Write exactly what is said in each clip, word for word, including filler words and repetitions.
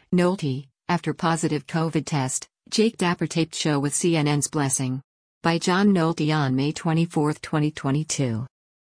Nolte, after positive COVID test, Jake Tapper taped show with C N N's Blessing. By John Nolte on May twenty-fourth, twenty twenty-two.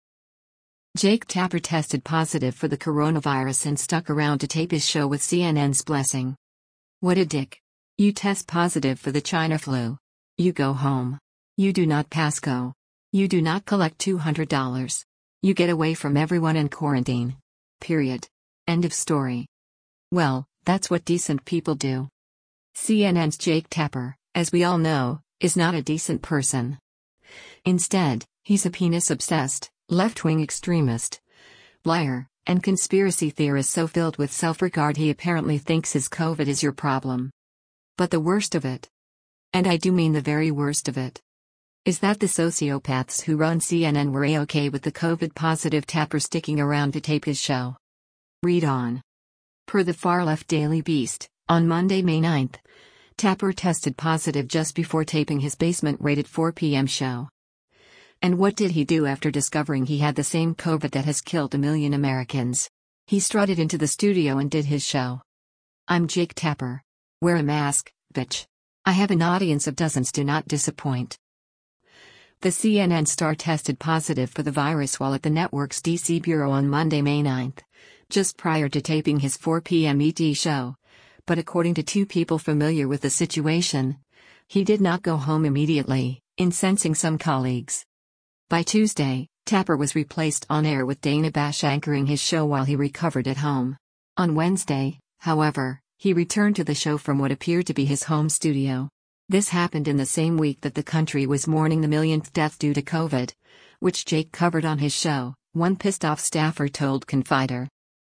Jake Tapper tested positive for the coronavirus and stuck around to tape his show with C N N's Blessing. What a dick. You test positive for the China flu. You go home. You do not pass go. You do not collect two hundred dollars. You get away from everyone in quarantine. Period. End of story. Well, that's what decent people do. C N N's Jake Tapper, as we all know, is not a decent person. Instead, he's a penis-obsessed, left-wing extremist, liar, and conspiracy theorist so filled with self-regard he apparently thinks his COVID is your problem. But the worst of it, and I do mean the very worst of it, is that the sociopaths who run C N N were A-okay with the COVID-positive Tapper sticking around to tape his show. Read on. Per the far-left Daily Beast, on Monday, May ninth, Tapper tested positive just before taping his basement-rated four p m show. And what did he do after discovering he had the same COVID that has killed a million Americans? He strutted into the studio and did his show. I'm Jake Tapper. Wear a mask, bitch. I have an audience of dozens, do not disappoint. The C N N star tested positive for the virus while at the network's D C bureau on Monday, May ninth, just prior to taping his four p m E T show. But according to two people familiar with the situation, he did not go home immediately, incensing some colleagues. By Tuesday, Tapper was replaced on air with Dana Bash anchoring his show while he recovered at home. On Wednesday, however, he returned to the show from what appeared to be his home studio. This happened in the same week that the country was mourning the millionth death due to COVID, which Jake covered on his show, one pissed-off staffer told Confider.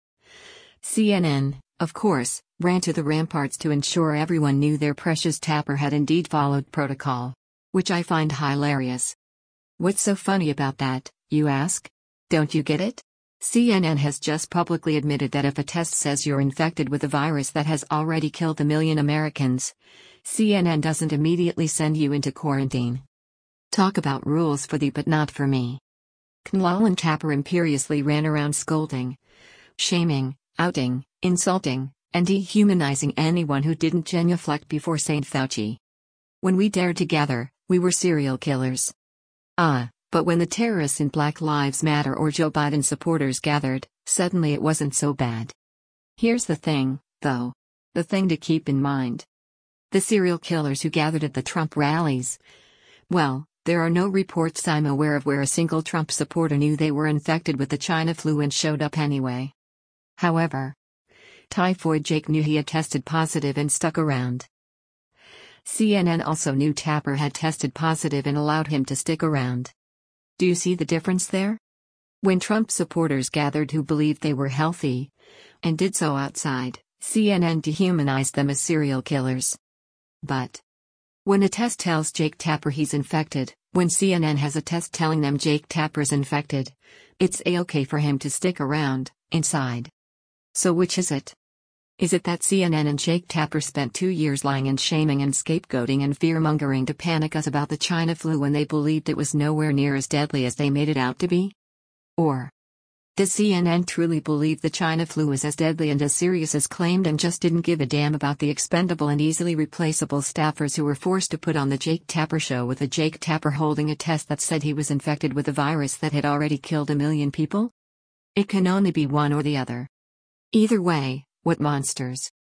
C N N, of course, ran to the ramparts to ensure everyone knew their precious Tapper had indeed followed protocol. Which I find hilarious. What's so funny about that, you ask? Don't you get it? C N N has just publicly admitted that if a test says you're infected with a virus that has already killed a million Americans, C N N doesn't immediately send you into quarantine. Talk about rules for thee but not for me. Knowlton Tapper imperiously ran around scolding, shaming, outing, insulting, and dehumanizing anyone who didn't genuflect before Saint Fauci. When we dared to gather, we were serial killers. Ah, but when the terrorists in Black Lives Matter or Joe Biden supporters gathered, suddenly it wasn't so bad. Here's the thing, though. The thing to keep in mind. The serial killers who gathered at the Trump rallies. Well, there are no reports I'm aware of where a single Trump supporter knew they were infected with the China flu and showed up anyway. However, Typhoid Jake knew he had tested positive and stuck around. C N N also knew Tapper had tested positive and allowed him to stick around. Do you see the difference there? When Trump supporters gathered who believed they were healthy, and did so outside, C N N dehumanized them as serial killers. But when a test tells Jake Tapper he's infected, when C N N has a test telling them Jake Tapper's infected, it's a-okay for him to stick around, inside. So which is it? Is it that C N N and Jake Tapper spent two years lying and shaming and scapegoating and fear-mongering to panic us about the China flu when they believed it was nowhere near as deadly as they made it out to be? Or does C N N truly believe the China flu is as deadly and as serious as claimed and just didn't give a damn about the expendable and easily replaceable staffers who were forced to put on the Jake Tapper show with a Jake Tapper holding a test that said he was infected with a virus that had already killed a million people? It can only be one or the other. Either way, what monsters.